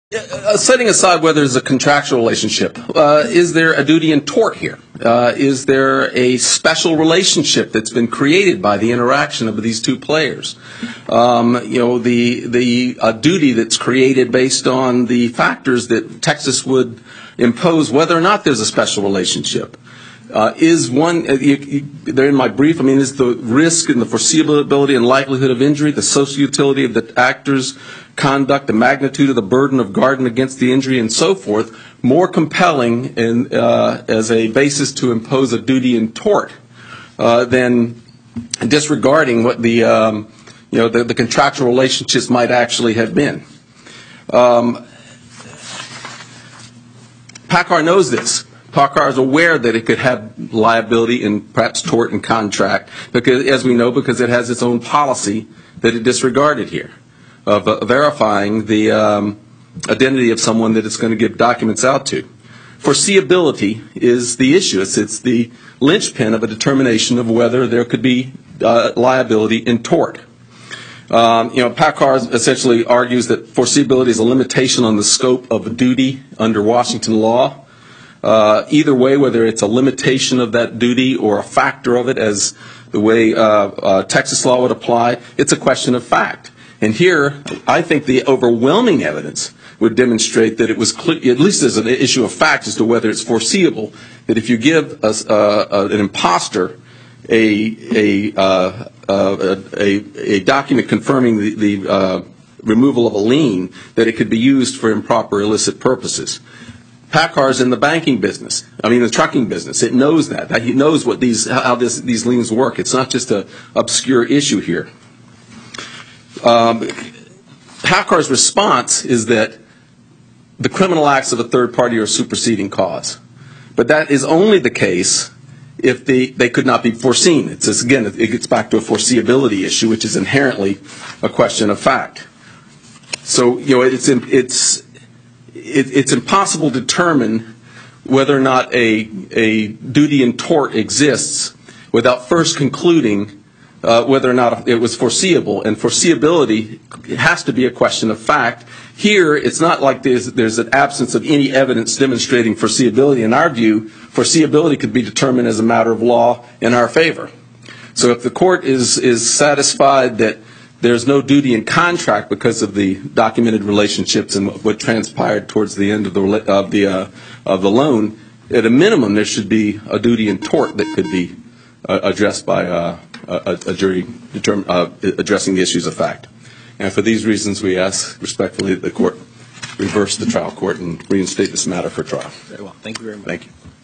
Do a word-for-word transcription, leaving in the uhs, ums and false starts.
Uh, setting aside whether there's a contractual relationship, uh, is there a duty in tort here? Uh, is there a special relationship that's been created by the interaction of these two players? Um, you know, the the uh, duty that's created based on the factors that Texas would impose, whether or not there's a special relationship. Uh, is one, uh, you, you, they're in my brief, I mean, is the risk and the foreseeability and likelihood of injury, the social utility of the actor's conduct, the magnitude of the burden of guarding against the injury, and so forth, more compelling in, uh, as a basis to impose a duty in tort uh, than disregarding what the, um, you know, the, the contractual relationships might actually have been. Um, PACCAR knows this. PACCAR is aware that it could have liability in perhaps tort and contract, because, as we know, because it has its own policy that it disregarded here of uh, verifying the um, identity of someone that it's going to give documents out to. Foreseeability is the issue. It's, it's the linchpin of a determination of whether there could be uh, liability in tort. Um, you know, PACCAR essentially argues that foreseeability is a limitation on the scope of a duty under Washington law. Uh, either way, whether it's a limitation of that duty or a factor of it, as the way uh, uh, Texas law would apply, it's a question of fact. And here, I think the overwhelming evidence would demonstrate that it was, clear, at least as an issue of fact as to whether it's foreseeable, that if you give a, uh, an imposter a, a, uh, uh, a, a document confirming the, the uh, removal of a lien, that it could be used for improper illicit purposes. PACCAR is in the banking business. I mean, the trucking business. It knows that. It knows what these, how this, these liens work. It's not just an obscure issue here. Um, PACCAR's response is that the criminal acts of a third party are a superseding cause. But that is only the case if they, they could not be foreseen. It's just, again, it gets back to a foreseeability issue, which is inherently a question of fact. So, you know, it's, it's, it, it's impossible to determine whether or not a, a duty in tort exists without first concluding Uh, whether or not it was foreseeable. And foreseeability, it has to be a question of fact. Here, it's not like there's, there's an absence of any evidence demonstrating foreseeability. In our view, foreseeability could be determined as a matter of law in our favor. So if the court is, is satisfied that there's no duty in contract because of the documented relationships and what transpired towards the end of the, of the, uh, of the loan, at a minimum there should be a duty in tort that could be uh, addressed by uh, A, a jury determine, uh, addressing the issues of fact. And for these reasons, we ask respectfully that the court reverse the trial court and reinstate this matter for trial. Very well. Thank you very much. Thank you.